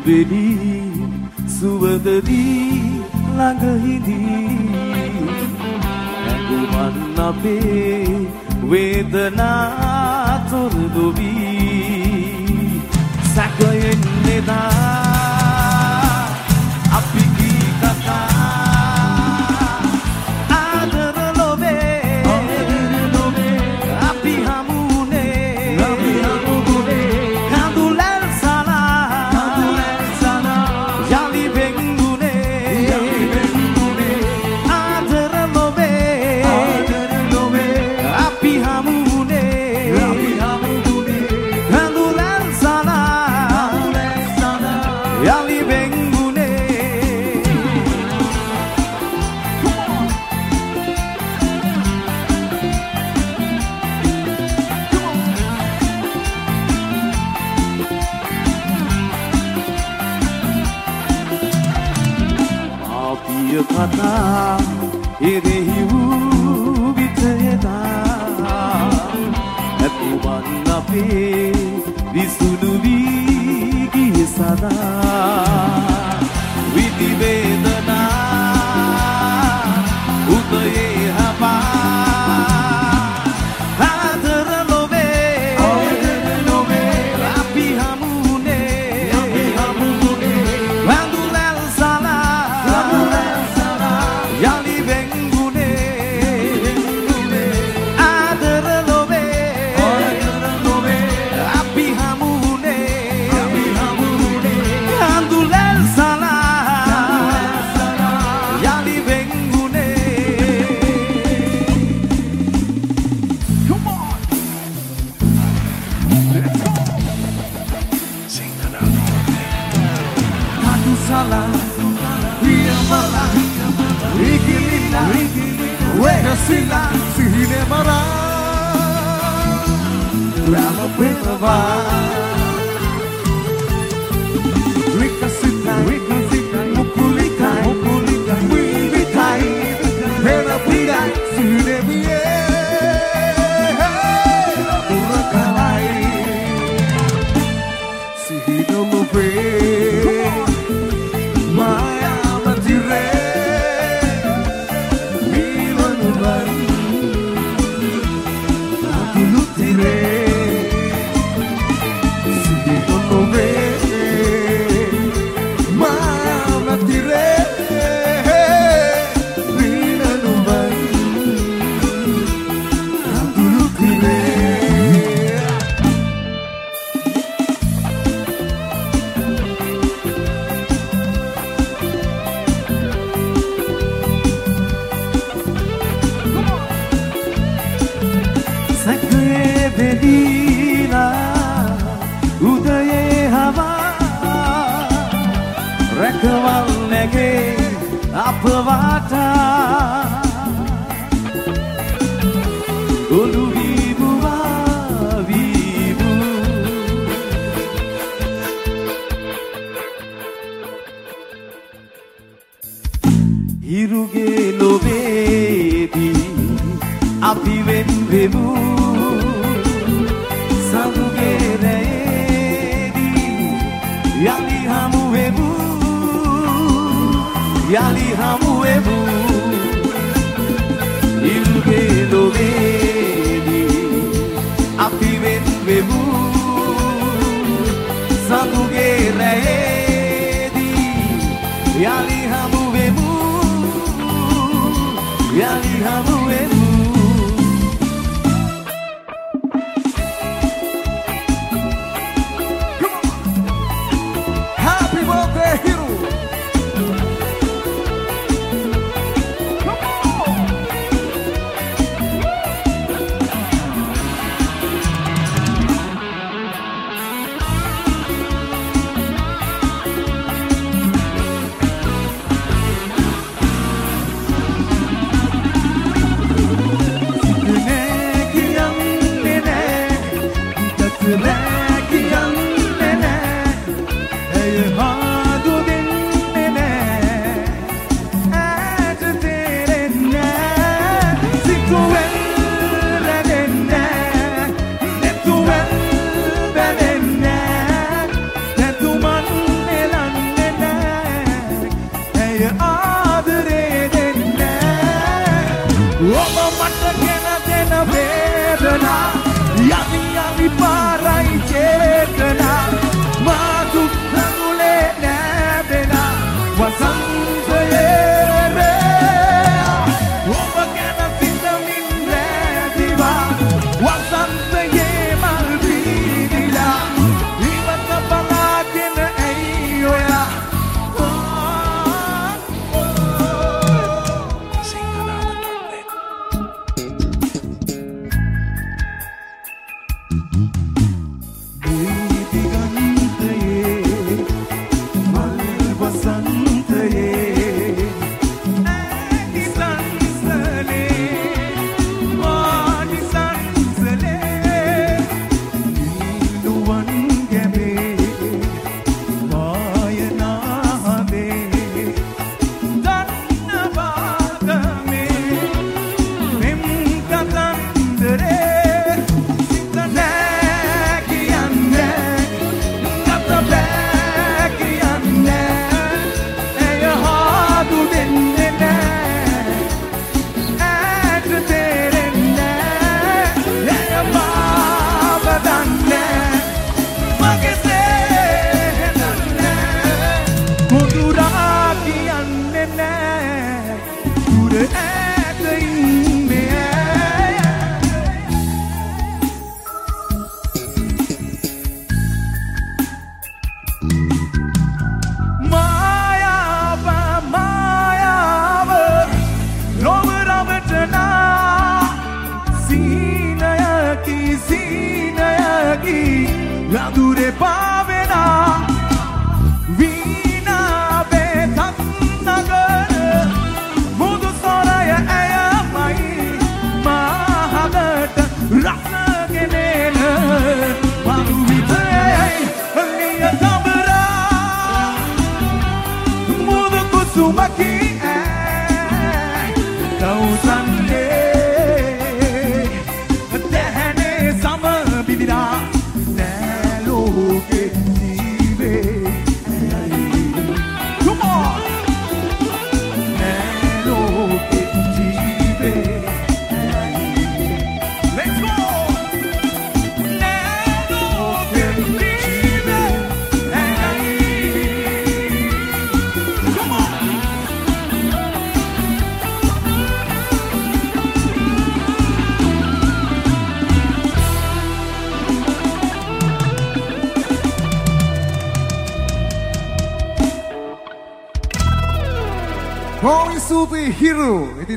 වෙලි සුවඳදී ළඟ හිඳී ඇඟුමන් අපේ වේදනා තොරදු වී සැකයෙන් නෙදා අපි කී කතා ආදර ලොවේ අපි හමුුනේ කඳුලැල් සලා යලි වෙන්ගුනේ ආදර ලොවේ අපි හමුුනේ කඳුලැල් සලා යලි වෙන්ගුනේ මාපිය කතා එරෙහි වූ විතයදා ඇතුවන් අපේ විසුණු වී ගිය සදා විධි වේදනා උදයේ හපා ආදර ලොවේ අපි හමුුනේ වැඳුලැල් සලා යලි වෙන්ගුනේ ආදර ලොවේ අපි හමුුනේ වැඳුලැල් සලා යලි වෙන්ගුනේ Come on! Let's go! Sing that out. Tatu sala, Riamala, Rigilina, Wegasila, Sihine Mara, Rama Pinava, Rikasita, Mukulika, Wivitai, Herapida, Sihine Mie, Urakalai, Sihine Mupe, Maya Matire, Milanuban, Akulutire, Sihine Mupe, Maya Matire, Milanuban, Akulutire. සැකයේ වෙදීලා උදයේ හවා රැකවල් නැගේ අප වාටා ගොළු වීබුවා වීබු හිරුගේ ලොවේදී අපි වෙන්වෙමු සඳුගේ රැයේදී යලි හමුවෙමු හිරුගේ ලොවේදී අපි වෙන්වෙමු සඳුගේ රැයේදී යලි හමුවෙමු Happy birthday, Hiru! Adure pavena Vina betat nagar Mudu soraya ayamai Mahagat rasa genena Malu vitay Liya tabra Mudu kusumaki Kau sande Tehane sama bibira Going Super Hero.